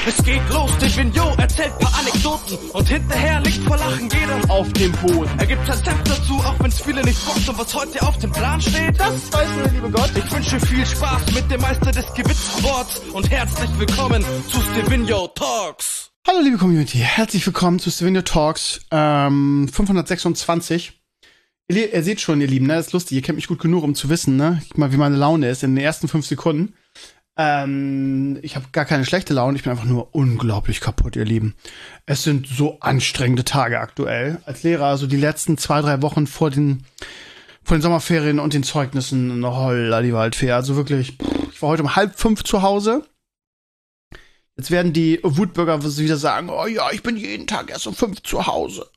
Es geht los, Devino erzählt paar Anekdoten und hinterher liegt vor Lachen jeder auf dem Boden. Er gibt sein Senf dazu, auch wenn's viele nicht bockt. Und was heute auf dem Plan steht, das weiß nur der liebe Gott. Ich wünsche viel Spaß mit dem Meister des Gewitzsports und herzlich willkommen zu Stevino Talks. Hallo liebe Community, herzlich willkommen zu Stevino Talks 526. Ihr seht schon, ihr Lieben, ne, das ist lustig, ihr kennt mich gut genug, um zu wissen, ne, wie meine Laune ist in den ersten 5 Sekunden. Ich habe gar keine schlechte Laune, ich bin einfach nur unglaublich kaputt, ihr Lieben. Es sind so anstrengende Tage aktuell. Als Lehrer, also die letzten 2-3 Wochen vor den Sommerferien und den Zeugnissen, holla die Waldfee. Also wirklich, ich war heute um 4:30 zu Hause. Jetzt werden die Wutbürger wieder sagen, oh ja, ich bin jeden Tag erst um 5 zu Hause.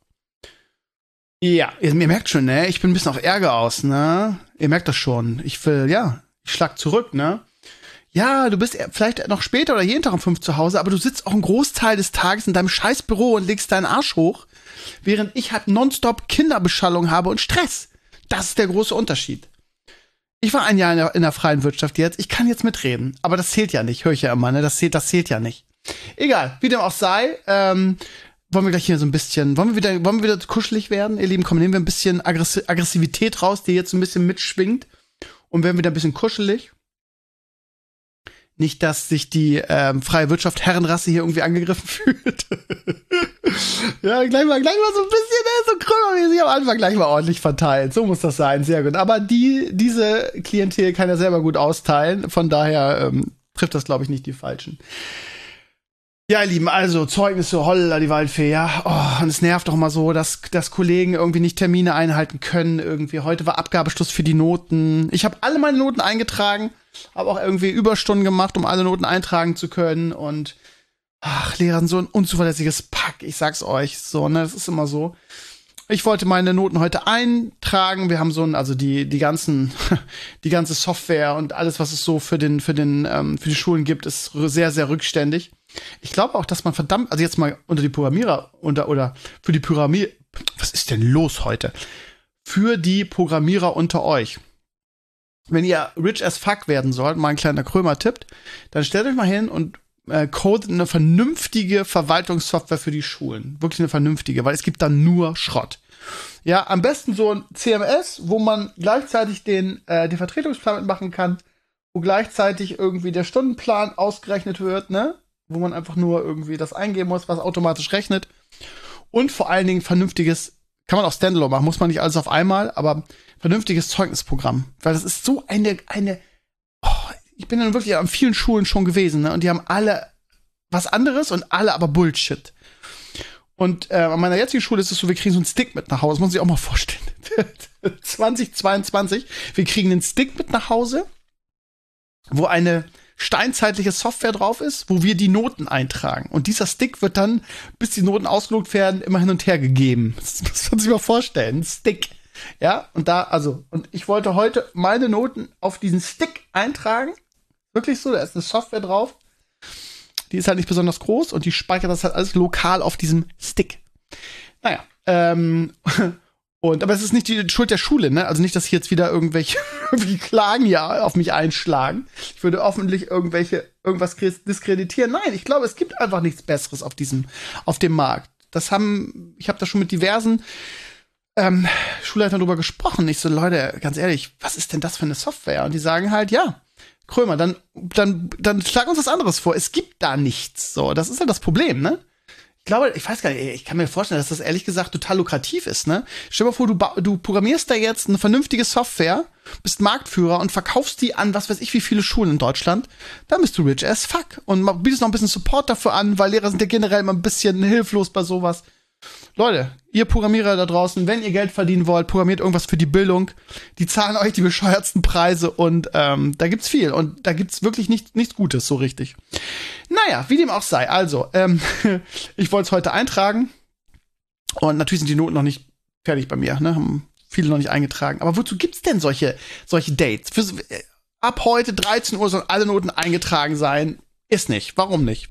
Ja, ihr merkt schon, ne, ich bin ein bisschen auf Ärger aus, ne. Ihr merkt das schon. Ich schlag zurück, ne. Ja, du bist vielleicht noch später oder jeden Tag um 5 zu Hause, aber du sitzt auch einen Großteil des Tages in deinem Scheißbüro und legst deinen Arsch hoch, während ich halt nonstop Kinderbeschallung habe und Stress. Das ist der große Unterschied. Ich war ein Jahr in der freien Wirtschaft jetzt, ich kann jetzt mitreden, aber das zählt ja nicht, höre ich ja immer, ne, das zählt ja nicht. Egal, wie dem auch sei, wollen wir gleich hier so ein bisschen, wollen wir wieder kuschelig werden, ihr Lieben, komm, nehmen wir ein bisschen Aggressivität raus, die jetzt so ein bisschen mitschwingt und werden wieder ein bisschen kuschelig. Nicht, dass sich die freie Wirtschaft Herrenrasse hier irgendwie angegriffen fühlt. Ja, gleich mal so ein bisschen, so krümmermäßig am Anfang gleich mal ordentlich verteilt. So muss das sein, sehr gut. Aber diese Klientel kann ja selber gut austeilen, von daher trifft das, glaube ich, nicht die Falschen. Ja, ihr Lieben, also Zeugnisse, holla die Waldfee, ja. Oh, und es nervt doch mal so, dass Kollegen irgendwie nicht Termine einhalten können. Irgendwie heute war Abgabeschluss für die Noten. Ich habe alle meine Noten eingetragen, habe auch irgendwie Überstunden gemacht, um alle Noten eintragen zu können. Und Lehrer sind so ein unzuverlässiges Pack, ich sag's euch. So, ne, das ist immer so. Ich wollte meine Noten heute eintragen. Wir haben die ganze Software und alles, was es so für die Schulen gibt, ist sehr, sehr rückständig. Ich glaube auch, dass man also jetzt mal unter die Programmierer oder für die Programmierer, was ist denn los heute? Für die Programmierer unter euch. Wenn ihr rich as fuck werden sollt, mal ein kleiner Krömer-Tipp, dann stellt euch mal hin und codet eine vernünftige Verwaltungssoftware für die Schulen. Wirklich eine vernünftige, weil es gibt da nur Schrott. Ja, am besten so ein CMS, wo man gleichzeitig den Vertretungsplan mitmachen kann, wo gleichzeitig irgendwie der Stundenplan ausgerechnet wird, ne? Wo man einfach nur irgendwie das eingeben muss, was automatisch rechnet. Und vor allen Dingen vernünftiges, kann man auch Standalone machen, muss man nicht alles auf einmal, aber vernünftiges Zeugnisprogramm. Weil das ist so ich bin dann wirklich an vielen Schulen schon gewesen, ne? Und die haben alle was anderes und alle aber Bullshit. Und an meiner jetzigen Schule ist es so, wir kriegen so einen Stick mit nach Hause, das muss man sich auch mal vorstellen. 2022, wir kriegen einen Stick mit nach Hause, wo eine steinzeitliche Software drauf ist, wo wir die Noten eintragen. Und dieser Stick wird dann, bis die Noten ausgelogt werden, immer hin und her gegeben. Das muss man sich mal vorstellen. Ein Stick. Ja, und ich wollte heute meine Noten auf diesen Stick eintragen. Wirklich so, da ist eine Software drauf. Die ist halt nicht besonders groß und die speichert das halt alles lokal auf diesem Stick. Naja, aber es ist nicht die Schuld der Schule, ne? Also nicht, dass hier jetzt wieder irgendwelche Klagen hier auf mich einschlagen. Ich würde hoffentlich irgendwas diskreditieren. Nein, ich glaube, es gibt einfach nichts Besseres auf dem Markt. Ich habe da schon mit diversen Schulleitern drüber gesprochen. Ich so, Leute, ganz ehrlich, was ist denn das für eine Software? Und die sagen halt, ja, Krömer, dann schlag uns was anderes vor. Es gibt da nichts. So, das ist ja das Problem, ne? Ich glaube, ich weiß gar nicht, ich kann mir vorstellen, dass das ehrlich gesagt total lukrativ ist, ne? Stell dir mal vor, du programmierst da jetzt eine vernünftige Software, bist Marktführer und verkaufst die an, was weiß ich, wie viele Schulen in Deutschland, dann bist du rich as fuck und bietest noch ein bisschen Support dafür an, weil Lehrer sind ja generell immer ein bisschen hilflos bei sowas. Leute, ihr Programmierer da draußen, wenn ihr Geld verdienen wollt, programmiert irgendwas für die Bildung. Die zahlen euch die bescheuertsten Preise und da gibt's viel und da gibt's wirklich nichts Gutes so richtig. Naja, wie dem auch sei. Also, ich wollte es heute eintragen und natürlich sind die Noten noch nicht fertig bei mir, ne? Haben viele noch nicht eingetragen. Aber wozu gibt's denn solche Dates? Ab heute 13 Uhr sollen alle Noten eingetragen sein. Ist nicht. Warum nicht?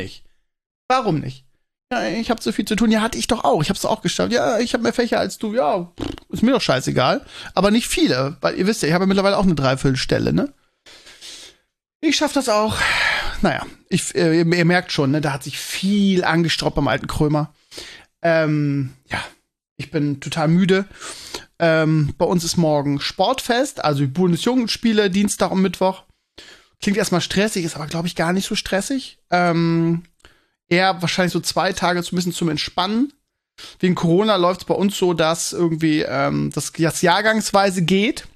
Ja, ich habe so viel zu tun. Ja, hatte ich doch auch. Ich habe es auch geschafft. Ja, ich habe mehr Fächer als du. Ja, ist mir doch scheißegal. Aber nicht viele, weil ihr wisst ja, ich habe ja mittlerweile auch eine Dreiviertelstelle, ne? Ich schaff das auch. naja, ihr merkt schon, ne, da hat sich viel angestaubt beim alten Krömer. Ja, ich bin total müde. Bei uns ist morgen Sportfest, also die Bundesjugendspiele, Dienstag und Mittwoch. Klingt erstmal stressig, ist aber, glaube ich, gar nicht so stressig. Eher wahrscheinlich so 2 Tage so ein bisschen zum Entspannen. Wegen Corona läuft es bei uns so, dass irgendwie das jahrgangsweise geht.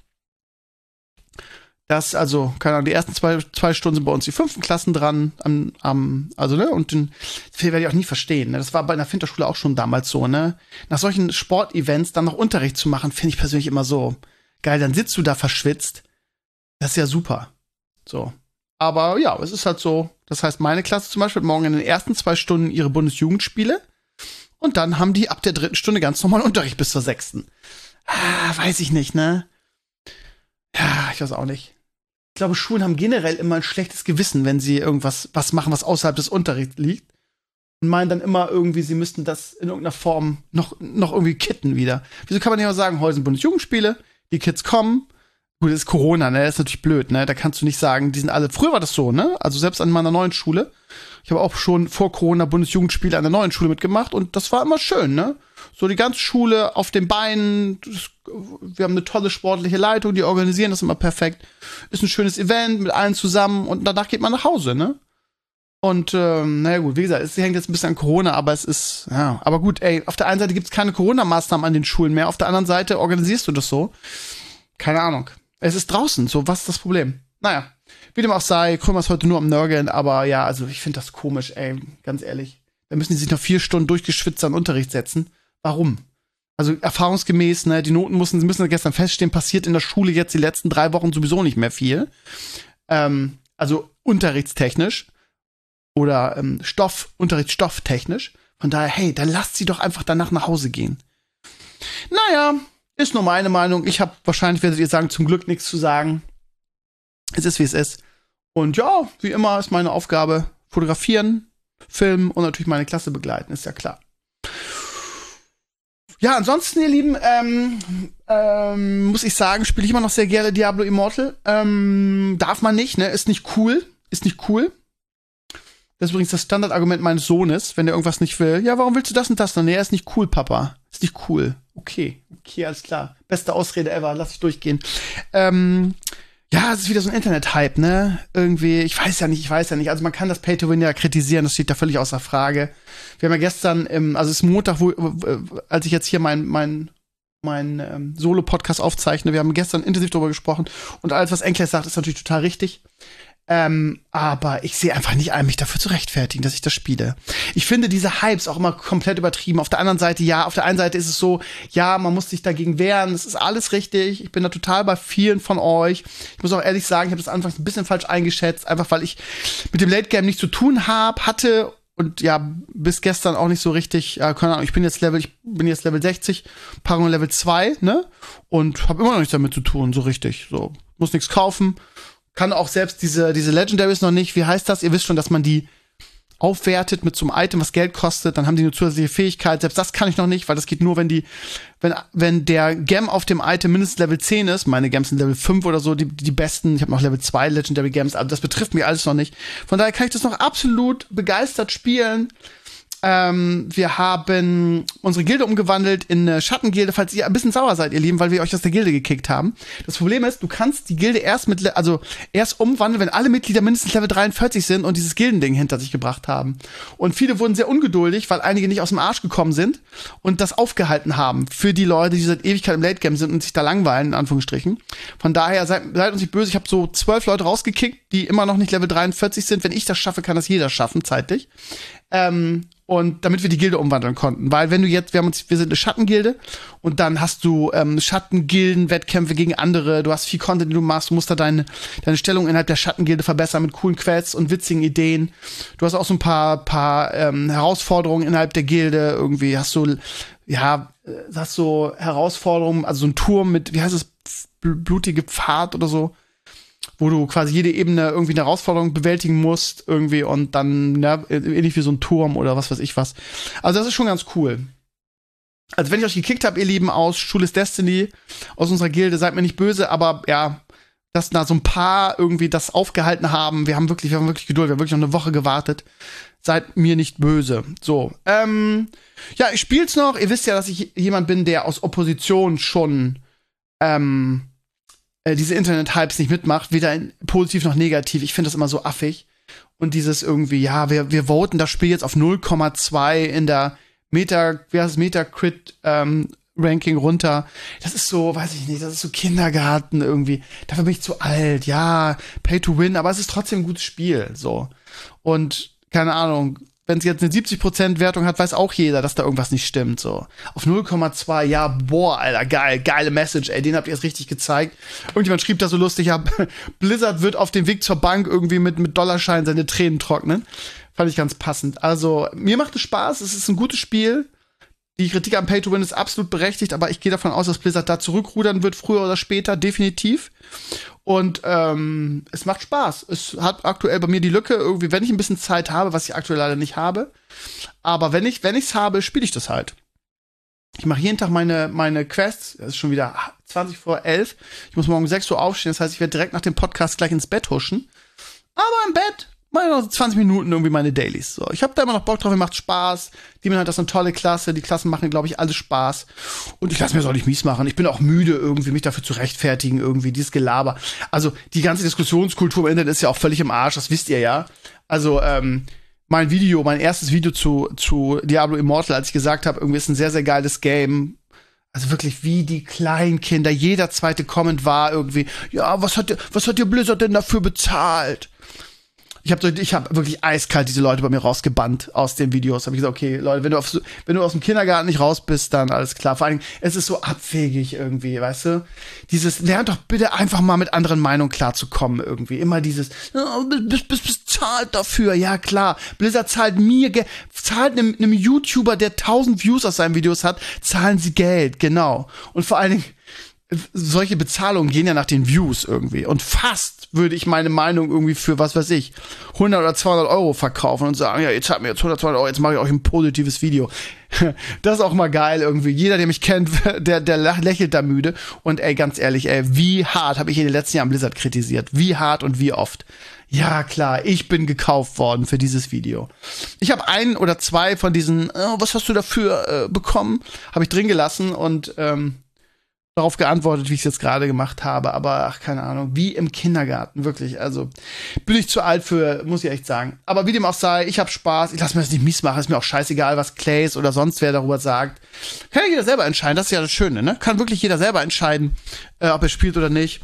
Das, also, keine Ahnung, die ersten zwei Stunden sind bei uns die 5. Klassen dran, also, ne, und das werde ich auch nie verstehen, ne? Das war bei einer Finterschule auch schon damals so, ne? Nach solchen Sportevents dann noch Unterricht zu machen, finde ich persönlich immer so geil. Dann sitzt du da verschwitzt. Das ist ja super. So. Aber ja, es ist halt so. Das heißt, meine Klasse zum Beispiel hat morgen in den ersten 2 Stunden ihre Bundesjugendspiele. Und dann haben die ab der 3. Stunde ganz normal Unterricht bis zur 6. Weiß ich nicht, ne? Ja, ich weiß auch nicht. Ich glaube, Schulen haben generell immer ein schlechtes Gewissen, wenn sie was machen, was außerhalb des Unterrichts liegt. Und meinen dann immer irgendwie, sie müssten das in irgendeiner Form noch irgendwie kitten wieder. Wieso kann man nicht mal sagen, heute sind Bundesjugendspiele, die Kids kommen. Gut, das ist Corona, ne? Das ist natürlich blöd, ne? Da kannst du nicht sagen, die sind alle. Früher war das so, ne? Also selbst an meiner neuen Schule. Ich habe auch schon vor Corona Bundesjugendspiele an der neuen Schule mitgemacht und das war immer schön, ne? So die ganze Schule auf den Beinen. Wir haben eine tolle sportliche Leitung, die organisieren das immer perfekt. Ist ein schönes Event mit allen zusammen und danach geht man nach Hause, ne? Und naja gut, wie gesagt, es hängt jetzt ein bisschen an Corona, aber es ist, ja, aber gut, ey, auf der einen Seite gibt's keine Corona-Maßnahmen an den Schulen mehr, auf der anderen Seite organisierst du das so. Keine Ahnung. Es ist draußen, so, was ist das Problem? Naja, wie dem auch sei, Krömer ist heute nur am Nörgeln, aber ja, also ich finde das komisch, ey, ganz ehrlich. Da müssen die sich noch 4 Stunden durchgeschwitzt an Unterricht setzen. Warum? Also erfahrungsgemäß, ne, die Noten müssen gestern feststehen, passiert in der Schule jetzt die letzten 3 Wochen sowieso nicht mehr viel. Also unterrichtstechnisch oder unterrichtsstofftechnisch. Von daher, hey, dann lasst sie doch einfach danach nach Hause gehen. Naja, ist nur meine Meinung. Wahrscheinlich werdet ihr sagen, zum Glück nichts zu sagen. Es ist, wie es ist. Und ja, wie immer ist meine Aufgabe fotografieren, filmen und natürlich meine Klasse begleiten, ist ja klar. Ja, ansonsten, ihr Lieben, muss ich sagen, spiele ich immer noch sehr gerne Diablo Immortal. Darf man nicht, ne? Ist nicht cool. Das ist übrigens das Standardargument meines Sohnes, wenn der irgendwas nicht will. Ja, warum willst du das und das? Nee, er ist nicht cool, Papa. Ist nicht cool. Okay, alles klar. Beste Ausrede ever, lass ich durchgehen. Ja, es ist wieder so ein Internet-Hype, ne? Irgendwie, ich weiß ja nicht. Also man kann das Pay-to-Win ja kritisieren, das steht da völlig außer Frage. Wir haben ja gestern, also es ist Montag, als ich jetzt hier mein Solo-Podcast aufzeichne, wir haben gestern intensiv darüber gesprochen und alles, was Enkles sagt, ist natürlich total richtig. Aber ich sehe einfach nicht ein, mich dafür zu rechtfertigen, dass ich das spiele. Ich finde diese Hypes auch immer komplett übertrieben. Auf der anderen Seite, ja, auf der einen Seite ist es so, ja, man muss sich dagegen wehren, das ist alles richtig. Ich bin da total bei vielen von euch. Ich muss auch ehrlich sagen, ich habe das anfangs ein bisschen falsch eingeschätzt, einfach weil ich mit dem Late Game nichts zu tun hatte und ja, bis gestern auch nicht so richtig, keine Ahnung, ich bin jetzt Level 60, Paarung Level 2, ne? Und habe immer noch nichts damit zu tun, so richtig. So, muss nichts kaufen. Kann auch selbst diese Legendaries noch nicht. Wie heißt das? Ihr wisst schon, dass man die aufwertet mit so einem Item, was Geld kostet. Dann haben die eine zusätzliche Fähigkeit. Selbst das kann ich noch nicht, weil das geht nur, wenn der Gem auf dem Item mindestens Level 10 ist. Meine Gems sind Level 5 oder so, die besten. Ich habe noch Level 2 Legendary Gems, aber das betrifft mich alles noch nicht. Von daher kann ich das noch absolut begeistert spielen. Wir haben unsere Gilde umgewandelt in eine Schattengilde, falls ihr ein bisschen sauer seid, ihr Lieben, weil wir euch aus der Gilde gekickt haben. Das Problem ist, du kannst die Gilde erst umwandeln, wenn alle Mitglieder mindestens Level 43 sind und dieses Gildending hinter sich gebracht haben. Und viele wurden sehr ungeduldig, weil einige nicht aus dem Arsch gekommen sind und das aufgehalten haben für die Leute, die seit Ewigkeit im Late Game sind und sich da langweilen, in Anführungsstrichen. Von daher, seid uns nicht böse, ich habe so 12 Leute rausgekickt, die immer noch nicht Level 43 sind. Wenn ich das schaffe, kann das jeder schaffen, zeitlich. Und damit wir die Gilde umwandeln konnten. Weil wenn du jetzt, wir sind eine Schattengilde und dann hast du Schattengilden-Wettkämpfe gegen andere, du hast viel Content, den du machst, du musst da deine Stellung innerhalb der Schattengilde verbessern mit coolen Quests und witzigen Ideen. Du hast auch so ein paar Herausforderungen innerhalb der Gilde, irgendwie hast du Herausforderungen, also so ein Turm mit, wie heißt es, blutige Pfad oder so, wo du quasi jede Ebene irgendwie eine Herausforderung bewältigen musst irgendwie und dann, ja, ähnlich wie so ein Turm oder was weiß ich was. Also das ist schon ganz cool. Also wenn ich euch gekickt habe, ihr Lieben, aus Schule ist Destiny, aus unserer Gilde, seid mir nicht böse, aber ja, dass da so ein paar irgendwie das aufgehalten haben. Wir haben wirklich Geduld, wir haben wirklich noch eine Woche gewartet. Seid mir nicht böse. So, ja, ich spiel's noch. Ihr wisst ja, dass ich jemand bin, der aus Opposition schon diese Internet-Hypes nicht mitmacht, weder positiv noch negativ. Ich finde das immer so affig. Und dieses irgendwie, ja, wir voten das Spiel jetzt auf 0,2 in der Metacrit Ranking runter. Das ist so, weiß ich nicht, das ist so Kindergarten irgendwie. Dafür bin ich zu alt. Ja, Pay to Win, aber es ist trotzdem ein gutes Spiel. So. Und keine Ahnung, wenn es jetzt eine 70% Wertung hat, weiß auch jeder, dass da irgendwas nicht stimmt. So. Auf 0,2, ja, boah, Alter, geile Message, ey, den habt ihr jetzt richtig gezeigt. Irgendjemand schrieb da so lustig, ja, Blizzard wird auf dem Weg zur Bank irgendwie mit Dollarscheinen seine Tränen trocknen. Fand ich ganz passend. Also, mir macht es Spaß, es ist ein gutes Spiel. Die Kritik am Pay-to-Win ist absolut berechtigt, aber ich gehe davon aus, dass Blizzard da zurückrudern wird, früher oder später, definitiv. Und es macht Spaß. Es hat aktuell bei mir die Lücke, irgendwie, wenn ich ein bisschen Zeit habe, was ich aktuell leider nicht habe. Aber wenn ich's habe, spiele ich das halt. Ich mache jeden Tag meine Quests. Es ist schon wieder 20 vor 11. Ich muss morgen 6 Uhr aufstehen. Das heißt, ich werde direkt nach dem Podcast gleich ins Bett huschen. Aber im Bett mache ich noch 20 Minuten irgendwie meine Dailies. So, ich habe da immer noch Bock drauf, mir macht Spaß. Demon hat das eine tolle Klasse. Die Klassen machen, glaube ich, alle Spaß. Und ich lasse mir das auch nicht mies machen. Ich bin auch müde, irgendwie mich dafür zu rechtfertigen, irgendwie dieses Gelaber. Also, die ganze Diskussionskultur im Internet ist ja auch völlig im Arsch, das wisst ihr ja. Also, mein erstes Video zu Diablo Immortal, als ich gesagt habe, irgendwie ist ein sehr, sehr geiles Game. Also wirklich wie die Kleinkinder. Jeder zweite Comment war irgendwie, ja, was hat dir Blizzard denn dafür bezahlt? Ich hab wirklich eiskalt diese Leute bei mir rausgebannt aus den Videos. Hab ich gesagt, okay, Leute, wenn du aus dem Kindergarten nicht raus bist, dann alles klar. Vor allem, es ist so abwegig irgendwie, weißt du? Lernt doch bitte einfach mal mit anderen Meinungen klarzukommen irgendwie. Immer dieses, oh, bezahlt dafür. Ja, klar. Blizzard zahlt einem YouTuber, der 1000 Views aus seinen Videos hat, zahlen sie Geld, genau. Und vor allen Dingen, solche Bezahlungen gehen ja nach den Views irgendwie. Und fast würde ich meine Meinung irgendwie für, was weiß ich, 100 oder 200 Euro verkaufen und sagen, ja, ihr zahlt mir jetzt 100, 200 Euro, jetzt mache ich euch ein positives Video. Das ist auch mal geil irgendwie. Jeder, der mich kennt, der lächelt da müde. Und ey, ganz ehrlich, ey, wie hart habe ich in den letzten Jahren Blizzard kritisiert? Wie hart und wie oft? Ja, klar, ich bin gekauft worden für dieses Video. Ich habe 1 oder 2 von diesen, was hast du dafür bekommen? Habe ich drin gelassen und darauf geantwortet, wie ich es jetzt gerade gemacht habe, aber ach, keine Ahnung, wie im Kindergarten, wirklich, also bin ich zu alt für, muss ich echt sagen. Aber wie dem auch sei, ich habe Spaß, ich lasse mir das nicht mies machen, ist mir auch scheißegal, was Clays oder sonst wer darüber sagt. Kann ja jeder selber entscheiden, das ist ja das Schöne, ne? Kann wirklich jeder selber entscheiden, ob er spielt oder nicht.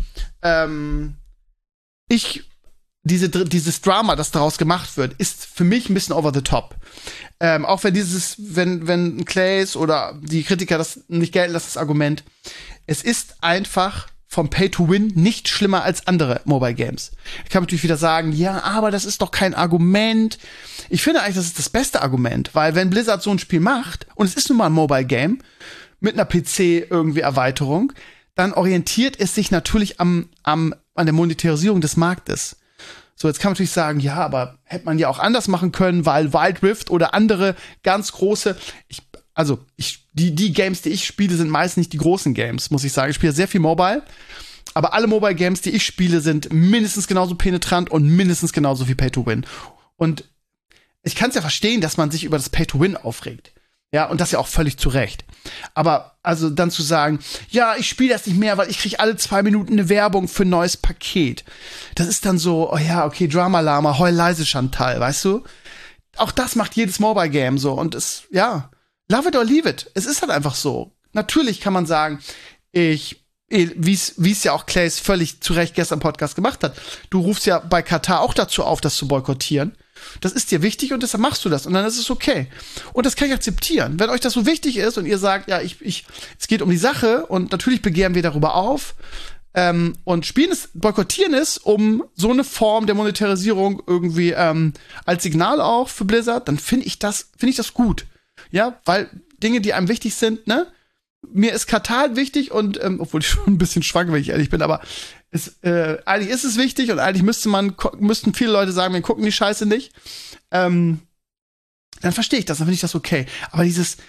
Dieses Drama, das daraus gemacht wird, ist für mich ein bisschen over the top. Auch wenn Clays oder die Kritiker das nicht gelten lassen, das Argument, es ist einfach vom Pay-to-Win nicht schlimmer als andere Mobile Games. Ich kann natürlich wieder sagen, ja, aber das ist doch kein Argument. Ich finde eigentlich, das ist das beste Argument, weil wenn Blizzard so ein Spiel macht, und es ist nun mal ein Mobile Game, mit einer PC irgendwie Erweiterung, dann orientiert es sich natürlich an der Monetarisierung des Marktes. So, jetzt kann man natürlich sagen, ja, aber hätte man ja auch anders machen können, weil Wild Rift oder andere ganz große, die Games, die ich spiele, sind meist nicht die großen Games, muss ich sagen. Ich spiele sehr viel Mobile, aber alle Mobile Games, die ich spiele, sind mindestens genauso penetrant und mindestens genauso viel Pay-to-Win. Und ich kann es ja verstehen, dass man sich über das Pay-to-Win aufregt. Ja, und das ja auch völlig zu Recht. Aber also dann zu sagen, ja, ich spiele das nicht mehr, weil ich kriege alle 2 Minuten eine Werbung für ein neues Paket. Das ist dann so, oh ja, okay, Drama-Lama, heul leise Chantal, weißt du? Auch das macht jedes Mobile-Game so. Und love it or leave it. Es ist halt einfach so. Natürlich kann man sagen, wie es ja auch Clays völlig zu Recht gestern im Podcast gemacht hat, du rufst ja bei Katar auch dazu auf, das zu boykottieren. Das ist dir wichtig und deshalb machst du das und dann ist es okay. Und das kann ich akzeptieren. Wenn euch das so wichtig ist und ihr sagt, ja, es geht um die Sache und natürlich begehren wir darüber auf und boykottieren es, um so eine Form der Monetarisierung irgendwie als Signal auch für Blizzard, dann finde ich das gut. Ja, weil Dinge, die einem wichtig sind, ne? Mir ist Katar wichtig und, obwohl ich schon ein bisschen schwank, wenn ich ehrlich bin, aber eigentlich ist es wichtig und eigentlich müssten viele Leute sagen, wir gucken die Scheiße nicht. Dann verstehe ich das, dann finde ich das okay. Aber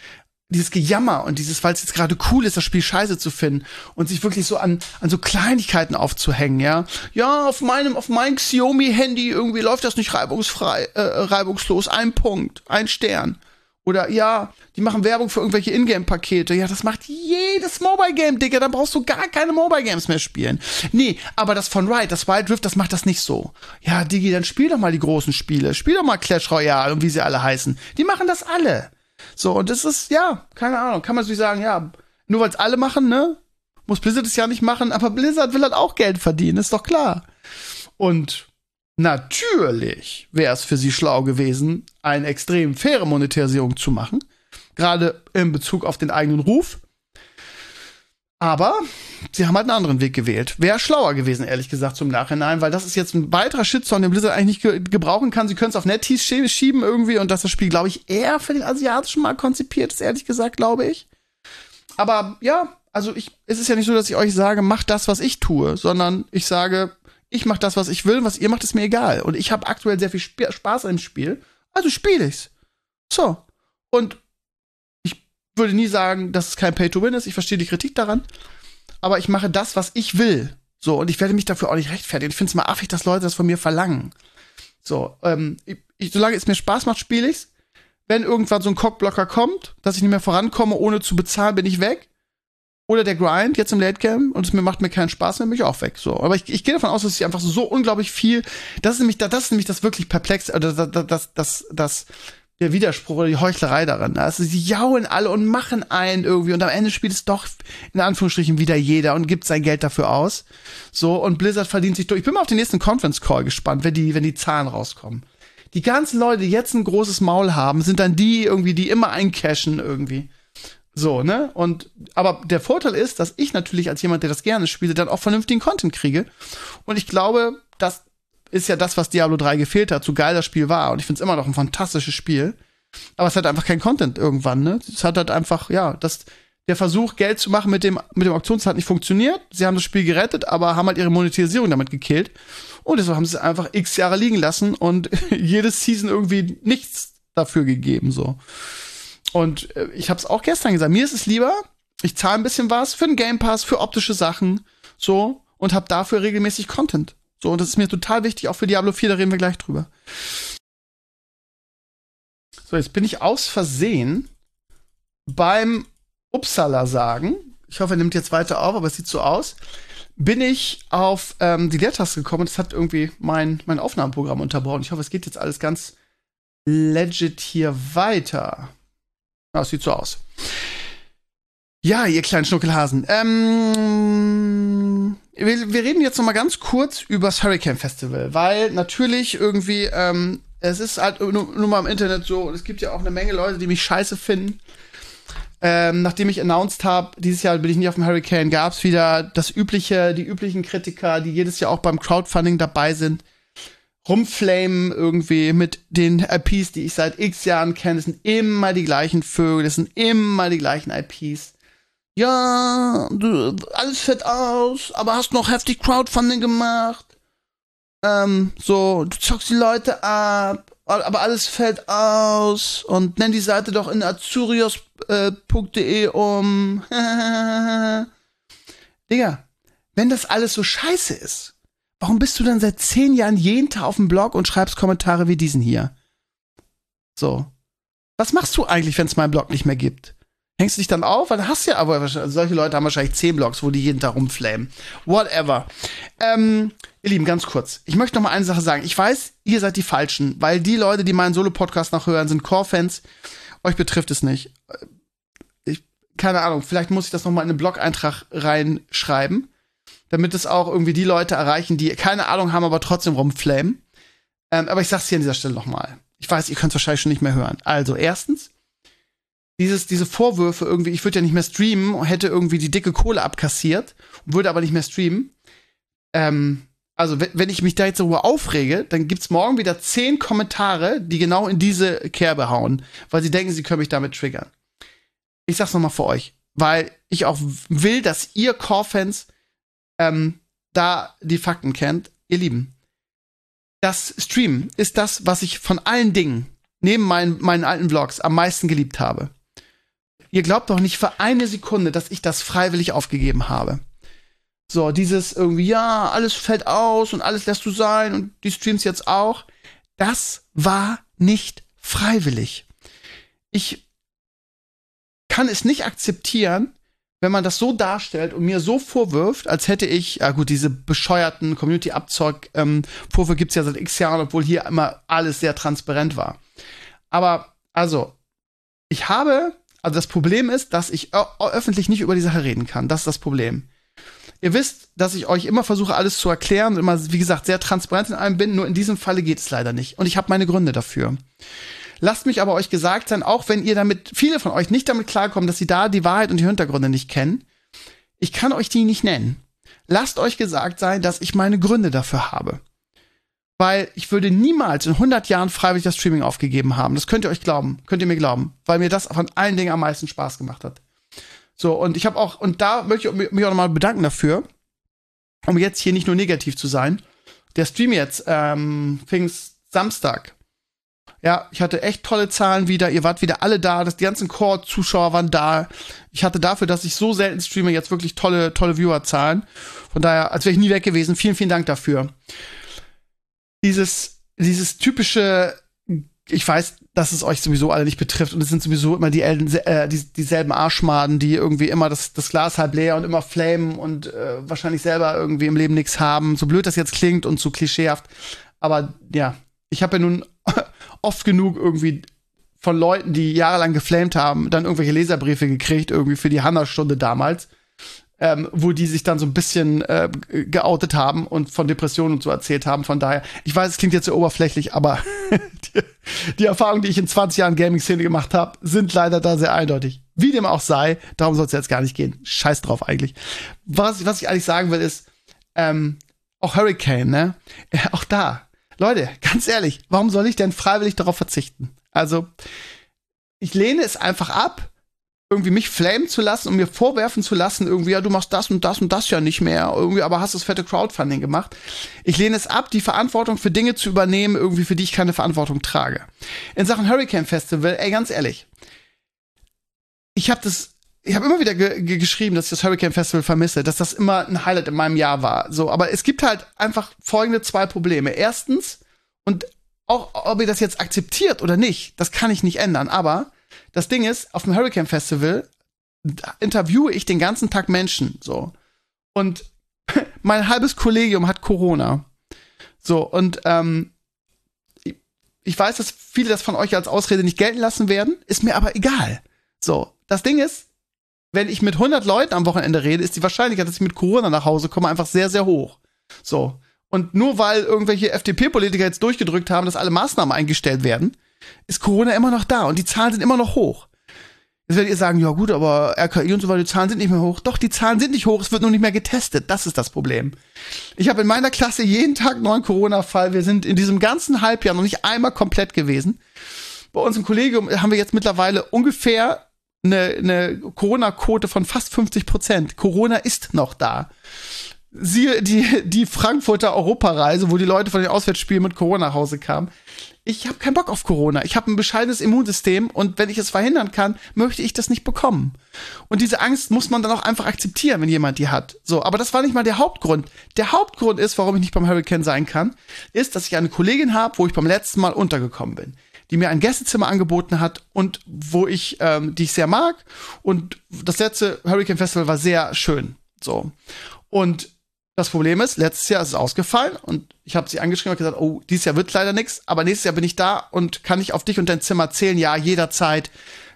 dieses Gejammer und dieses, weil es jetzt gerade cool ist, das Spiel scheiße zu finden und sich wirklich so an so Kleinigkeiten aufzuhängen, ja. Ja, auf meinem Xiaomi-Handy irgendwie läuft das nicht reibungslos. 1 Punkt, 1 Stern. Oder ja, die machen Werbung für irgendwelche Ingame-Pakete. Ja, das macht jedes Mobile-Game, Digga. Dann brauchst du gar keine Mobile-Games mehr spielen. Nee, aber das von Riot, das Wild Rift, das macht das nicht so. Ja, Digi, dann spiel doch mal die großen Spiele. Spiel doch mal Clash Royale und wie sie alle heißen. Die machen das alle. So, und das ist, ja, keine Ahnung, kann man natürlich sagen, ja, nur weil es alle machen, ne? Muss Blizzard es ja nicht machen, aber Blizzard will halt auch Geld verdienen, ist doch klar. Und natürlich wäre es für sie schlau gewesen, eine extrem faire Monetarisierung zu machen, gerade in Bezug auf den eigenen Ruf. Aber sie haben halt einen anderen Weg gewählt. Wäre schlauer gewesen, ehrlich gesagt, zum Nachhinein, weil das ist jetzt ein weiterer Shitstorm, den Blizzard eigentlich nicht gebrauchen kann. Sie können es auf NetEase schieben irgendwie und dass das Spiel, glaube ich, eher für den asiatischen Markt konzipiert ist, ehrlich gesagt, glaube ich. Aber ja, also es ist ja nicht so, dass ich euch sage, macht das, was ich tue, sondern ich sage, ich mache das, was ich will, was ihr macht, ist mir egal. Und ich habe aktuell sehr viel Spaß an dem Spiel, also spiele ich's. So. Und würde nie sagen, dass es kein Pay-to-Win ist. Ich verstehe die Kritik daran. Aber ich mache das, was ich will. So, und ich werde mich dafür auch nicht rechtfertigen. Ich finde es mal affig, dass Leute das von mir verlangen. So, solange es mir Spaß macht, spiele ich's. Wenn irgendwann so ein Cockblocker kommt, dass ich nicht mehr vorankomme, ohne zu bezahlen, bin ich weg. Oder der Grind, jetzt im Late-Game, und macht mir keinen Spaß mehr, bin ich auch weg. So, aber ich gehe davon aus, dass ich einfach so unglaublich viel, das ist nämlich das wirklich perplex, oder das der Widerspruch oder die Heuchlerei daran. Also sie jauen alle und machen einen irgendwie und am Ende spielt es doch in Anführungsstrichen wieder jeder und gibt sein Geld dafür aus. So, und Blizzard verdient sich durch. Ich bin mal auf den nächsten Conference Call gespannt, wenn die Zahlen rauskommen. Die ganzen Leute, die jetzt ein großes Maul haben, sind dann die irgendwie, die immer eincashen irgendwie. So, ne? Aber der Vorteil ist, dass ich natürlich als jemand, der das gerne spielt, dann auch vernünftigen Content kriege. Und ich glaube, das ist ja das, was Diablo 3 gefehlt hat, so geil das Spiel war. Und ich finde es immer noch ein fantastisches Spiel. Aber es hat einfach kein Content irgendwann, ne? Es hat halt einfach, ja, der Versuch, Geld zu machen mit dem Auktionszeit nicht funktioniert. Sie haben das Spiel gerettet, aber haben halt ihre Monetarisierung damit gekillt. Und deshalb haben sie es einfach x Jahre liegen lassen und jedes Season irgendwie nichts dafür gegeben, so. Und ich hab's auch gestern gesagt, mir ist es lieber, ich zahle ein bisschen was für den Game Pass, für optische Sachen, so, und hab dafür regelmäßig Content. So, und das ist mir total wichtig, auch für Diablo 4, da reden wir gleich drüber. So, jetzt bin ich aus Versehen beim Uppsala sagen. Ich hoffe, er nimmt jetzt weiter auf, aber es sieht so aus. Bin ich auf die Leertaste gekommen und das hat irgendwie mein Aufnahmeprogramm unterbrochen. Ich hoffe, es geht jetzt alles ganz legit hier weiter. Ja, es sieht so aus. Ja, ihr kleinen Schnuckelhasen. Wir reden jetzt noch mal ganz kurz über das Hurricane Festival, weil natürlich irgendwie, es ist halt nur mal im Internet so, und es gibt ja auch eine Menge Leute, die mich scheiße finden. Nachdem ich announced habe, dieses Jahr bin ich nicht auf dem Hurricane, gab's wieder die üblichen Kritiker, die jedes Jahr auch beim Crowdfunding dabei sind, rumflamen irgendwie mit den IPs, die ich seit x Jahren kenne. Es sind immer die gleichen Vögel, es sind immer die gleichen IPs. Ja, alles fällt aus, aber hast noch heftig Crowdfunding gemacht. So, du zockst die Leute ab, aber alles fällt aus und nenn die Seite doch in azurios.de um. Digga, wenn das alles so scheiße ist, warum bist du dann seit 10 Jahren jeden Tag auf dem Blog und schreibst Kommentare wie diesen hier? So. Was machst du eigentlich, wenn es meinen Blog nicht mehr gibt? Hängst du dich dann auf? Weil dann hast du ja aber, solche Leute haben wahrscheinlich 10 Blogs, wo die jeden Tag rumflamen. Whatever. Ihr Lieben, ganz kurz. Ich möchte noch mal eine Sache sagen. Ich weiß, ihr seid die Falschen, weil die Leute, die meinen Solo-Podcast nachhören, sind Core-Fans. Euch betrifft es nicht. Keine Ahnung, vielleicht muss ich das noch mal in einen Blog-Eintrag reinschreiben, damit es auch irgendwie die Leute erreichen, die keine Ahnung haben, aber trotzdem rumflamen. Aber ich sag's hier an dieser Stelle noch mal. Ich weiß, ihr könnt es wahrscheinlich schon nicht mehr hören. Also, erstens, diese Vorwürfe irgendwie, ich würde ja nicht mehr streamen und hätte irgendwie die dicke Kohle abkassiert und würde aber nicht mehr streamen. Also, wenn ich mich da jetzt so aufrege, dann gibt's morgen wieder 10 Kommentare, die genau in diese Kerbe hauen, weil sie denken, sie können mich damit triggern. Ich sag's noch mal für euch, weil ich auch will, dass ihr Core-Fans da die Fakten kennt. Ihr Lieben, das Stream ist das, was ich von allen Dingen neben meinen alten Vlogs am meisten geliebt habe. ihr glaubt doch nicht für eine Sekunde, dass ich das freiwillig aufgegeben habe. So, dieses irgendwie, ja, alles fällt aus und alles lässt du sein und die Streams jetzt auch. Das war nicht freiwillig. Ich kann es nicht akzeptieren, wenn man das so darstellt und mir so vorwirft, als hätte ich, ja gut, diese bescheuerten Community-Abzock-Vorwürfe gibt's ja seit x Jahren, obwohl hier immer alles sehr transparent war. Aber, also, das Problem ist, dass ich öffentlich nicht über die Sache reden kann. Das ist das Problem. Ihr wisst, dass ich euch immer versuche, alles zu erklären und immer, wie gesagt, sehr transparent in allem bin, nur in diesem Falle geht es leider nicht. Und ich habe meine Gründe dafür. Lasst mich aber euch gesagt sein, auch wenn viele von euch nicht damit klarkommen, dass sie da die Wahrheit und die Hintergründe nicht kennen, ich kann euch die nicht nennen. Lasst euch gesagt sein, dass ich meine Gründe dafür habe. Weil ich würde niemals in 100 Jahren freiwillig das Streaming aufgegeben haben. Das könnt ihr mir glauben. Weil mir das von allen Dingen am meisten Spaß gemacht hat. So, und da möchte ich mich auch nochmal bedanken dafür, um jetzt hier nicht nur negativ zu sein. Der Stream jetzt, Samstag. Ja, ich hatte echt tolle Zahlen wieder. Ihr wart wieder alle da. Die ganzen Core-Zuschauer waren da. Ich hatte dafür, dass ich so selten streame, jetzt wirklich tolle Viewerzahlen. Von daher, als wäre ich nie weg gewesen. Vielen, vielen Dank dafür. Dieses typische, ich weiß, dass es euch sowieso alle nicht betrifft und es sind sowieso immer dieselben Arschmaden, die irgendwie immer das Glas halb leer und immer flamen und wahrscheinlich selber irgendwie im Leben nichts haben. So blöd das jetzt klingt und so klischeehaft. Aber ja, ich habe ja nun oft genug irgendwie von Leuten, die jahrelang geflamed haben, dann irgendwelche Leserbriefe gekriegt, irgendwie für die Hanna-Stunde damals, wo die sich dann so ein bisschen geoutet haben und von Depressionen und so erzählt haben. Von daher, ich weiß, es klingt jetzt so oberflächlich, aber die Erfahrungen, die ich in 20 Jahren Gaming-Szene gemacht habe, sind leider da sehr eindeutig. Wie dem auch sei, darum soll es jetzt gar nicht gehen. Scheiß drauf eigentlich. Was ich eigentlich sagen will, ist, auch Hurricane, ne? Auch da. Leute, ganz ehrlich, warum soll ich denn freiwillig darauf verzichten? Also, ich lehne es einfach ab, irgendwie mich flamen zu lassen und mir vorwerfen zu lassen, irgendwie, ja, du machst das und das und das ja nicht mehr, irgendwie, aber hast das fette Crowdfunding gemacht. Ich lehne es ab, die Verantwortung für Dinge zu übernehmen, irgendwie, für die ich keine Verantwortung trage. In Sachen Hurricane Festival, ey, ganz ehrlich, ich habe immer wieder geschrieben, dass ich das Hurricane Festival vermisse, dass das immer ein Highlight in meinem Jahr war. So, aber es gibt halt einfach folgende 2 Probleme. Erstens, und auch ob ihr das jetzt akzeptiert oder nicht, das kann ich nicht ändern, aber das Ding ist, auf dem Hurricane Festival interviewe ich den ganzen Tag Menschen, so. Und mein halbes Kollegium hat Corona. So, und ich weiß, dass viele das von euch als Ausrede nicht gelten lassen werden, ist mir aber egal. So, das Ding ist, wenn ich mit 100 Leuten am Wochenende rede, ist die Wahrscheinlichkeit, dass ich mit Corona nach Hause komme, einfach sehr, sehr hoch. So. Und nur weil irgendwelche FDP-Politiker jetzt durchgedrückt haben, dass alle Maßnahmen eingestellt werden, ist Corona immer noch da und die Zahlen sind immer noch hoch. Jetzt werdet ihr sagen, ja gut, aber RKI und so weiter, die Zahlen sind nicht mehr hoch. Doch, die Zahlen sind nicht hoch, es wird nur nicht mehr getestet. Das ist das Problem. Ich habe in meiner Klasse jeden Tag einen neuen Corona-Fall. Wir sind in diesem ganzen Halbjahr noch nicht einmal komplett gewesen. Bei uns im Kollegium haben wir jetzt mittlerweile ungefähr eine Corona-Quote von fast 50%. Corona ist noch da. Siehe die Frankfurter Europareise, wo die Leute von den Auswärtsspielen mit Corona nach Hause kamen. Ich habe keinen Bock auf Corona. Ich habe ein bescheidenes Immunsystem und wenn ich es verhindern kann, möchte ich das nicht bekommen. Und diese Angst muss man dann auch einfach akzeptieren, wenn jemand die hat. So, aber das war nicht mal der Hauptgrund. Der Hauptgrund ist, warum ich nicht beim Hurricane sein kann, ist, dass ich eine Kollegin habe, wo ich beim letzten Mal untergekommen bin, die mir ein Gästezimmer angeboten hat und die ich sehr mag. Und das letzte Hurricane Festival war sehr schön. So. Und das Problem ist, letztes Jahr ist es ausgefallen und ich habe sie angeschrieben und gesagt, oh, dieses Jahr wird leider nichts, aber nächstes Jahr bin ich da und kann ich auf dich und dein Zimmer zählen? Ja, jederzeit.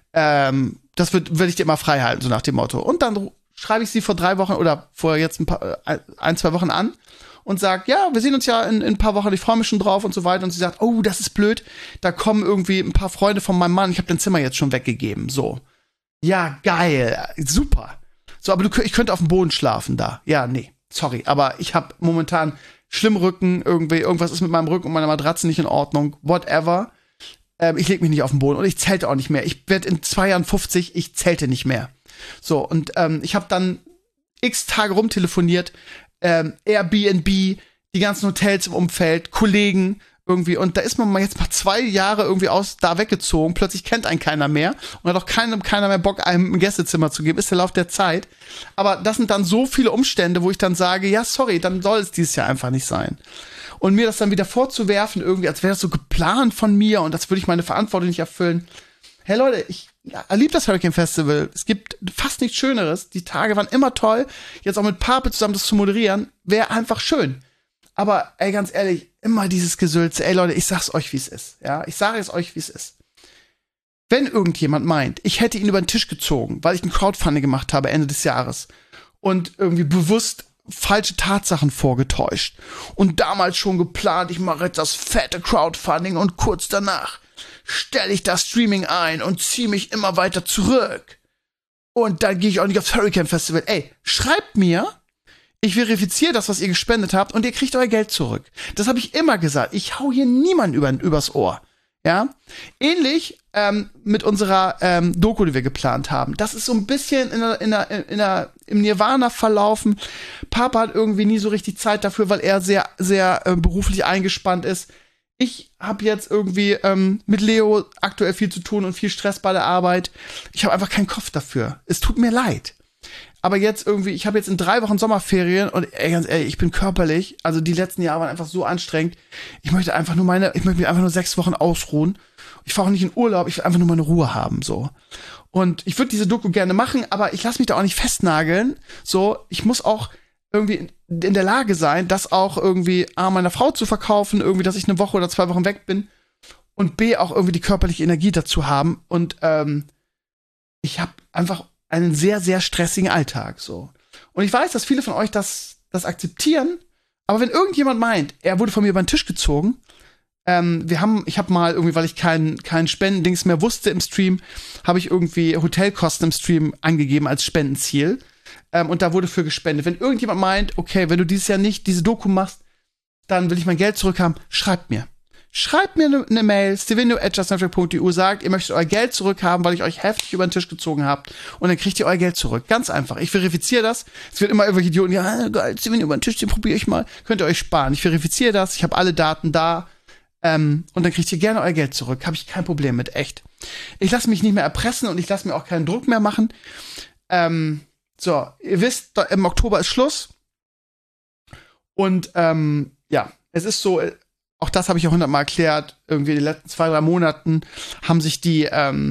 Das will ich dir immer frei halten, so nach dem Motto. Und dann schreibe ich sie vor 3 Wochen oder vor jetzt 1-2 Wochen an und sag, ja, wir sehen uns ja in ein paar Wochen, ich freue mich schon drauf und so weiter. Und sie sagt, oh, das ist blöd, da kommen irgendwie ein paar Freunde von meinem Mann, ich habe dein Zimmer jetzt schon weggegeben. So. Ja, geil, super. So, aber ich könnte auf dem Boden schlafen da. Ja, nee. Sorry, aber ich habe momentan Schlimmrücken, irgendwas ist mit meinem Rücken und meiner Matratze nicht in Ordnung, whatever. Ich leg mich nicht auf den Boden und ich zelte auch nicht mehr. Ich werde in 2 Jahren 50, ich zelte nicht mehr. So, und ich habe dann x Tage rumtelefoniert, Airbnb, die ganzen Hotels im Umfeld, Kollegen, irgendwie, und da ist man mal jetzt mal 2 Jahre irgendwie da weggezogen, plötzlich kennt einen keiner mehr und hat auch keiner mehr Bock, einem ein Gästezimmer zu geben, ist der Lauf der Zeit. Aber das sind dann so viele Umstände, wo ich dann sage, ja, sorry, dann soll es dieses Jahr einfach nicht sein. Und mir das dann wieder vorzuwerfen, irgendwie, als wäre das so geplant von mir und als würde ich meine Verantwortung nicht erfüllen. Hey Leute, ich liebe das Hurricane Festival. Es gibt fast nichts Schöneres. Die Tage waren immer toll. Jetzt auch mit Pape zusammen das zu moderieren, wäre einfach schön. Aber, ey, ganz ehrlich, immer dieses Gesülze. Ey, Leute, ich sag's euch, wie es ist. Ja, ich sage es euch, wie es ist. Wenn irgendjemand meint, ich hätte ihn über den Tisch gezogen, weil ich ein Crowdfunding gemacht habe Ende des Jahres und irgendwie bewusst falsche Tatsachen vorgetäuscht und damals schon geplant, ich mache jetzt das fette Crowdfunding und kurz danach stelle ich das Streaming ein und ziehe mich immer weiter zurück. Und dann gehe ich auch nicht aufs Hurricane Festival. Ey, schreibt mir, ich verifiziere das, was ihr gespendet habt, und ihr kriegt euer Geld zurück. Das habe ich immer gesagt. Ich hau hier niemanden übers Ohr. Ja? Ähnlich mit unserer Doku, die wir geplant haben. Das ist so ein bisschen im Nirvana verlaufen. Papa hat irgendwie nie so richtig Zeit dafür, weil er sehr, sehr beruflich eingespannt ist. Ich habe jetzt irgendwie mit Leo aktuell viel zu tun und viel Stress bei der Arbeit. Ich habe einfach keinen Kopf dafür. Es tut mir leid. Aber jetzt irgendwie, ich habe jetzt in 3 Wochen Sommerferien und ey, ganz ehrlich, ich bin körperlich, also die letzten Jahre waren einfach so anstrengend. Ich möchte mich einfach nur 6 Wochen ausruhen. Ich fahre auch nicht in Urlaub, ich will einfach nur meine Ruhe haben, so. Und ich würde diese Doku gerne machen, aber ich lasse mich da auch nicht festnageln. So, ich muss auch irgendwie in der Lage sein, das auch irgendwie A, meiner Frau zu verkaufen, irgendwie, dass ich 1 Woche oder 2 Wochen weg bin, und B, auch irgendwie die körperliche Energie dazu haben. Und ich habe einfach einen sehr, sehr stressigen Alltag, so. Und ich weiß, dass viele von euch das akzeptieren, aber wenn irgendjemand meint, er wurde von mir über den Tisch gezogen, ich habe mal irgendwie, weil ich kein Spendendings mehr wusste im Stream, habe ich irgendwie Hotelkosten im Stream angegeben als Spendenziel. Und da wurde für gespendet. Wenn irgendjemand meint, okay, wenn du dieses Jahr nicht diese Doku machst, dann will ich mein Geld zurückhaben, schreibt mir. Schreibt mir eine Mail, stevenio@justnetwork.eu, sagt, ihr möchtet euer Geld zurückhaben, weil ich euch heftig über den Tisch gezogen habt, und dann kriegt ihr euer Geld zurück. Ganz einfach. Ich verifiziere das. Es wird immer irgendwelche Idioten, ja, geil, Stevenio über den Tisch, den probiere ich mal. Könnt ihr euch sparen. Ich verifiziere das, ich habe alle Daten da, und dann kriegt ihr gerne euer Geld zurück. Habe ich kein Problem mit, echt. Ich lasse mich nicht mehr erpressen und ich lasse mir auch keinen Druck mehr machen. So, ihr wisst, im Oktober ist Schluss. Und ja, es ist so, auch das habe ich ja 100-mal erklärt, irgendwie in den letzten 2-3 Monaten haben sich die,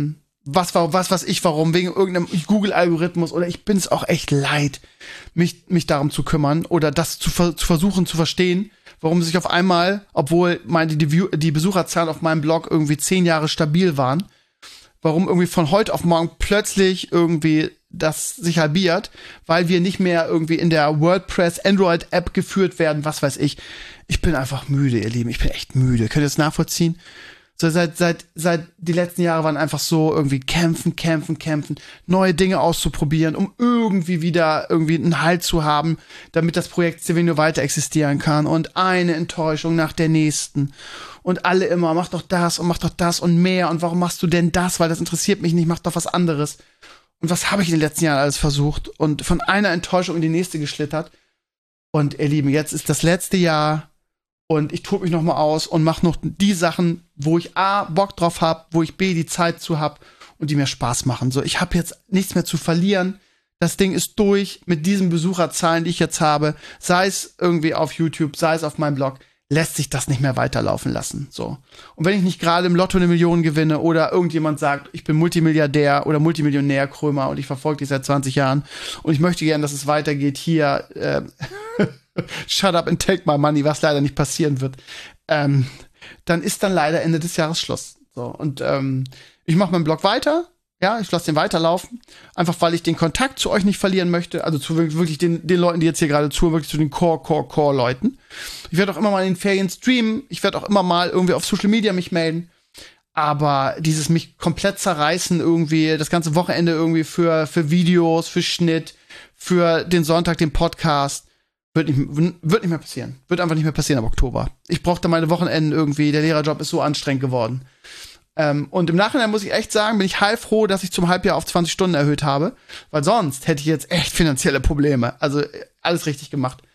warum, wegen irgendeinem Google-Algorithmus, oder ich bin es auch echt leid, mich darum zu kümmern oder das zu versuchen zu verstehen, warum sich auf einmal, obwohl die Besucherzahlen auf meinem Blog irgendwie 10 Jahre stabil waren, warum irgendwie von heute auf morgen plötzlich irgendwie das sich halbiert, weil wir nicht mehr irgendwie in der WordPress Android-App geführt werden, was weiß ich. Ich bin einfach müde, ihr Lieben. Ich bin echt müde. Könnt ihr das nachvollziehen? So seit die letzten Jahre waren einfach so irgendwie kämpfen, neue Dinge auszuprobieren, um irgendwie wieder irgendwie einen Halt zu haben, damit das Projekt Stevenio weiter existieren kann, und eine Enttäuschung nach der nächsten. Und alle immer, mach doch das und mehr, und warum machst du denn das? Weil das interessiert mich nicht, mach doch was anderes. Und was habe ich in den letzten Jahren alles versucht? Und von einer Enttäuschung in die nächste geschlittert. Und ihr Lieben, jetzt ist das letzte Jahr und ich tobe mich noch mal aus und mache noch die Sachen, wo ich A, Bock drauf habe, wo ich B, die Zeit zu habe und die mir Spaß machen. So, ich habe jetzt nichts mehr zu verlieren. Das Ding ist durch mit diesen Besucherzahlen, die ich jetzt habe. Sei es irgendwie auf YouTube, sei es auf meinem Blog, lässt sich das nicht mehr weiterlaufen lassen. So. Und wenn ich nicht gerade im Lotto 1 Million gewinne oder irgendjemand sagt, ich bin Multimilliardär oder Multimillionär, Krömer, und ich verfolge dich seit 20 Jahren und ich möchte gerne, dass es weitergeht, hier, shut up and take my money, was leider nicht passieren wird, dann ist dann leider Ende des Jahres Schluss. So. Und ich mache meinen Blog weiter. Ja, ich lasse den weiterlaufen, einfach weil ich den Kontakt zu euch nicht verlieren möchte, also zu wirklich den Leuten, die jetzt hier gerade zuhören, wirklich zu den Core-Leuten. Ich werde auch immer mal in den Ferien streamen, ich werde auch immer mal irgendwie auf Social Media mich melden, aber dieses mich komplett zerreißen irgendwie, das ganze Wochenende irgendwie für Videos, für Schnitt, für den Sonntag, den Podcast, wird nicht mehr passieren. Wird einfach nicht mehr passieren ab Oktober. Ich brauchte meine Wochenenden irgendwie, der Lehrerjob ist so anstrengend geworden. Und im Nachhinein muss ich echt sagen, bin ich heilfroh, dass ich zum Halbjahr auf 20 Stunden erhöht habe, weil sonst hätte ich jetzt echt finanzielle Probleme. Also alles richtig gemacht.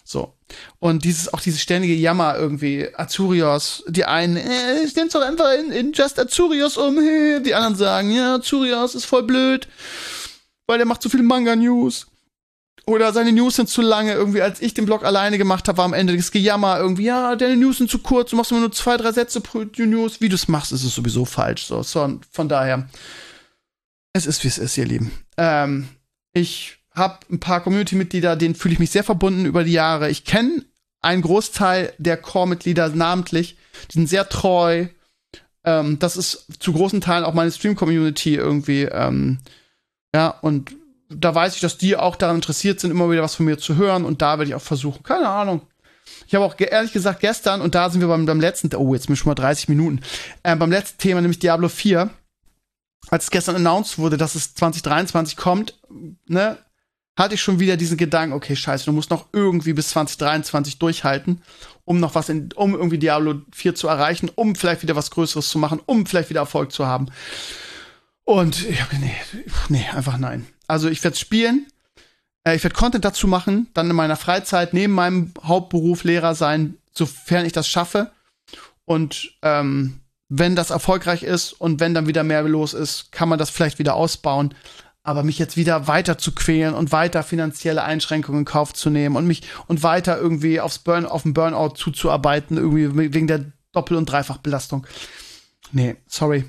So. Und dieses ständige Jammer irgendwie, Azurios, die einen, stimmt doch einfach in Just Azurios um, die anderen sagen, ja, Azurios ist voll blöd, weil der macht so viele Manga-News. Oder seine News sind zu lange, irgendwie, als ich den Blog alleine gemacht habe, war am Ende das Gejammer irgendwie, ja, deine News sind zu kurz, du machst immer nur 2, 3 Sätze pro News, wie du es machst, ist es sowieso falsch, so, von daher, es ist, wie es ist, ihr Lieben. Ich habe ein paar Community-Mitglieder, denen fühle ich mich sehr verbunden über die Jahre. Ich kenne einen Großteil der Core-Mitglieder namentlich. Die sind sehr treu. Das ist zu großen Teilen auch meine Stream-Community irgendwie. Ja, und da weiß ich, dass die auch daran interessiert sind, immer wieder was von mir zu hören. Und da werde ich auch versuchen. Keine Ahnung. Ich habe auch ehrlich gesagt gestern, und da sind wir beim letzten, oh, jetzt bin ich schon mal 30 Minuten, beim letzten Thema, nämlich Diablo 4. Als es gestern announced wurde, dass es 2023 kommt, ne, hatte ich schon wieder diesen Gedanken, okay, scheiße, du musst noch irgendwie bis 2023 durchhalten, um noch was um irgendwie Diablo 4 zu erreichen, um vielleicht wieder was Größeres zu machen, um vielleicht wieder Erfolg zu haben. Und nee, einfach nein. Also ich werde spielen, ich werde Content dazu machen, dann in meiner Freizeit neben meinem Hauptberuf Lehrer sein, sofern ich das schaffe. Und wenn das erfolgreich ist und wenn dann wieder mehr los ist, kann man das vielleicht wieder ausbauen. Aber mich jetzt wieder weiter zu quälen und weiter finanzielle Einschränkungen in Kauf zu nehmen und weiter irgendwie auf den Burnout zuzuarbeiten, irgendwie wegen der Doppel- und Dreifachbelastung. Nee, sorry.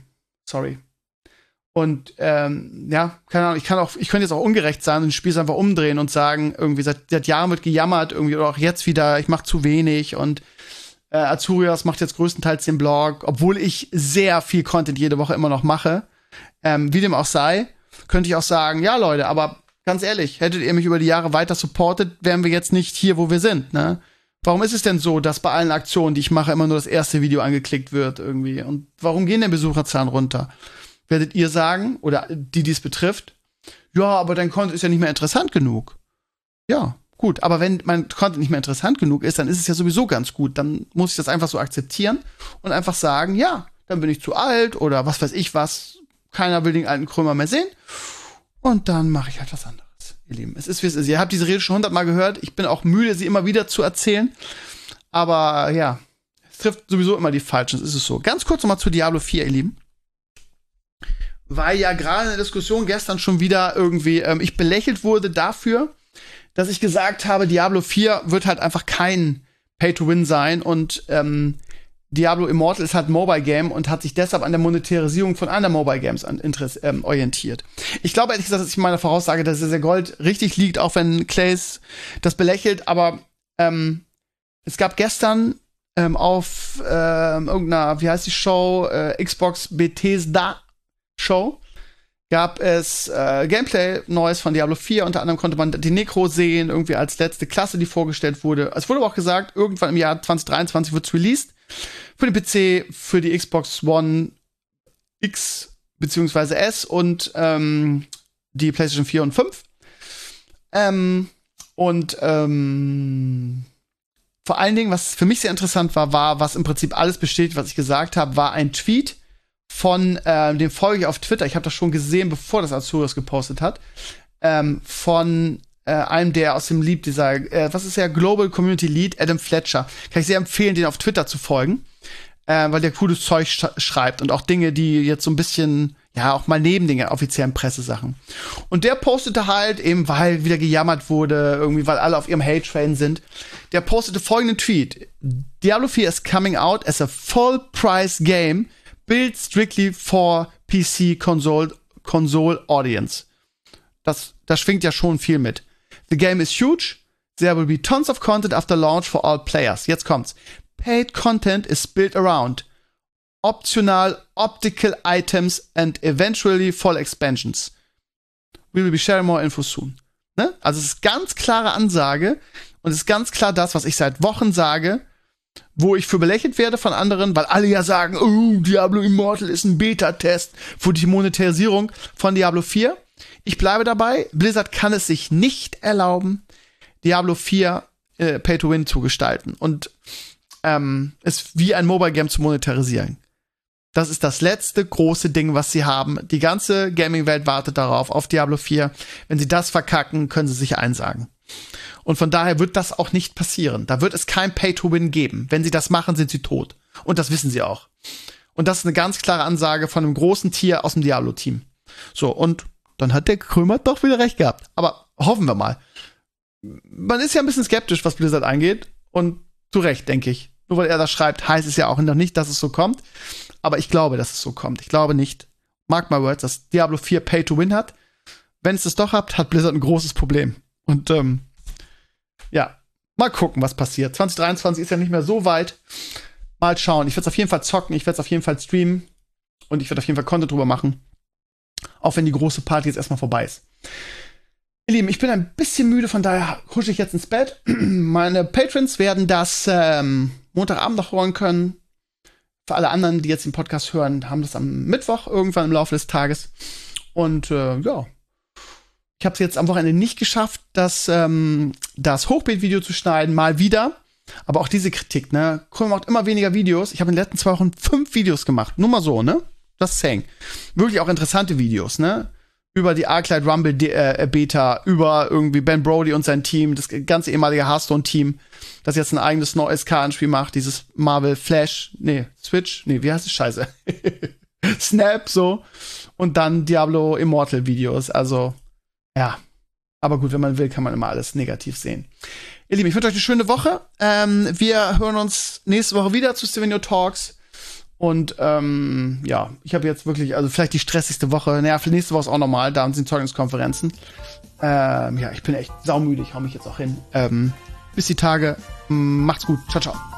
Und ja, keine Ahnung, ich könnte jetzt auch ungerecht sein und das Spiel einfach umdrehen und sagen, irgendwie seit Jahren wird gejammert, irgendwie, oder auch jetzt wieder, ich mache zu wenig und Azurios macht jetzt größtenteils den Blog, obwohl ich sehr viel Content jede Woche immer noch mache. Wie dem auch sei, könnte ich auch sagen, ja Leute, aber ganz ehrlich, hättet ihr mich über die Jahre weiter supportet, wären wir jetzt nicht hier, wo wir sind, ne? Warum ist es denn so, dass bei allen Aktionen, die ich mache, immer nur das erste Video angeklickt wird irgendwie? Und warum gehen denn Besucherzahlen runter? Werdet ihr sagen, oder die es betrifft, ja, aber dein Content ist ja nicht mehr interessant genug. Ja, gut, aber wenn mein Content nicht mehr interessant genug ist, dann ist es ja sowieso ganz gut. Dann muss ich das einfach so akzeptieren und einfach sagen, ja, dann bin ich zu alt oder was weiß ich was. Keiner will den alten Krömer mehr sehen. Und dann mache ich halt was anderes, ihr Lieben. Es ist, wie es ist. Ihr habt diese Rede schon 100-mal gehört. Ich bin auch müde, sie immer wieder zu erzählen. Aber ja, es trifft sowieso immer die Falschen. Es ist so. Ganz kurz noch mal zu Diablo 4, ihr Lieben. Weil ja gerade in der Diskussion gestern schon wieder irgendwie ich belächelt wurde dafür, dass ich gesagt habe, Diablo 4 wird halt einfach kein Pay-to-Win sein und Diablo Immortal ist halt ein Mobile-Game und hat sich deshalb an der Monetarisierung von anderen Mobile-Games orientiert. Ich glaube ehrlich gesagt, dass ich in meiner Voraussage, dass der Gold richtig liegt, auch wenn Clays das belächelt, aber es gab gestern auf irgendeiner, wie heißt die Show, Xbox Bethesda Show, gab es Gameplay Neues von Diablo 4. Unter anderem konnte man die Necro sehen, irgendwie als letzte Klasse, die vorgestellt wurde. Es wurde aber auch gesagt, irgendwann im Jahr 2023 wird's released. Für den PC, für die Xbox One X bzw. S und die PlayStation 4 und 5. Vor allen Dingen, was für mich sehr interessant war, was im Prinzip alles bestätigt, was ich gesagt habe, war ein Tweet von dem folge ich auf Twitter. Ich habe das schon gesehen, bevor das Azurios gepostet hat. Von einem, der aus dem Lead, dieser, was ist der Global Community Lead, Adam Fletcher. Kann ich sehr empfehlen, den auf Twitter zu folgen, weil der cooles Zeug schreibt und auch Dinge, die jetzt so ein bisschen, ja, auch mal neben den offiziellen Pressesachen. Und der postete halt eben, weil wieder gejammert wurde, irgendwie, weil alle auf ihrem Hate-Train sind, der postete folgenden Tweet. Diablo 4 is coming out as a full-price game built strictly for PC console audience. Das schwingt ja schon viel mit. The game is huge. There will be tons of content after launch for all players. Jetzt kommt's. Paid content is built around optional optical items and eventually full expansions. We will be sharing more info soon. Ne? Also es ist ganz klare Ansage und es ist ganz klar das, was ich seit Wochen sage, wo ich für belächelt werde von anderen, weil alle ja sagen, oh, Diablo Immortal ist ein Beta-Test für die Monetarisierung von Diablo 4. Ich bleibe dabei, Blizzard kann es sich nicht erlauben, Diablo 4 Pay-to-Win zu gestalten und es wie ein Mobile-Game zu monetarisieren. Das ist das letzte große Ding, was sie haben. Die ganze Gaming-Welt wartet darauf, auf Diablo 4. Wenn sie das verkacken, können sie sich einsagen. Und von daher wird das auch nicht passieren. Da wird es kein Pay-to-Win geben. Wenn sie das machen, sind sie tot. Und das wissen sie auch. Und das ist eine ganz klare Ansage von einem großen Tier aus dem Diablo-Team. So, und dann hat der Krömer doch wieder recht gehabt. Aber hoffen wir mal. Man ist ja ein bisschen skeptisch, was Blizzard angeht. Und zu Recht, denke ich. Nur weil er das schreibt, heißt es ja auch noch nicht, dass es so kommt. Aber ich glaube, dass es so kommt. Ich glaube nicht, mark my words, dass Diablo 4 Pay-to-Win hat. Wenn es das doch hat Blizzard ein großes Problem. Und ja, mal gucken, was passiert. 2023 ist ja nicht mehr so weit. Mal schauen. Ich werde es auf jeden Fall zocken, ich werde es auf jeden Fall streamen und ich werde auf jeden Fall Content drüber machen. Auch wenn die große Party jetzt erstmal vorbei ist. Ihr Lieben, ich bin ein bisschen müde, von daher husche ich jetzt ins Bett. Meine Patrons werden das Montagabend noch hören können. Für alle anderen, die jetzt den Podcast hören, haben das am Mittwoch irgendwann im Laufe des Tages. Und ja, ich habe es jetzt am Wochenende nicht geschafft, das Hochbeet-Video zu schneiden, mal wieder. Aber auch diese Kritik, ne? Krömer macht immer weniger Videos. Ich habe in den letzten 2 Wochen 5 Videos gemacht. Nur mal so, ne? Das saying. Wirklich auch interessante Videos, ne? Über die Arclight Rumble Beta, über irgendwie Ben Brody und sein Team, das ganze ehemalige Hearthstone-Team, das jetzt ein eigenes neues Kartenspiel macht, dieses Marvel Flash, Switch, wie heißt es? Scheiße. Snap, so. Und dann Diablo Immortal Videos, also ja, aber gut, wenn man will, kann man immer alles negativ sehen. Ihr Lieben, ich wünsche euch eine schöne Woche. Wir hören uns nächste Woche wieder zu Stevenio Talks. Und ja, ich habe jetzt wirklich, also vielleicht die stressigste Woche. Naja, für nächste Woche ist auch normal, da sind Zeugniskonferenzen. Ja, ich bin echt saumüde, ich hau mich jetzt auch hin. Bis die Tage, macht's gut, ciao, ciao.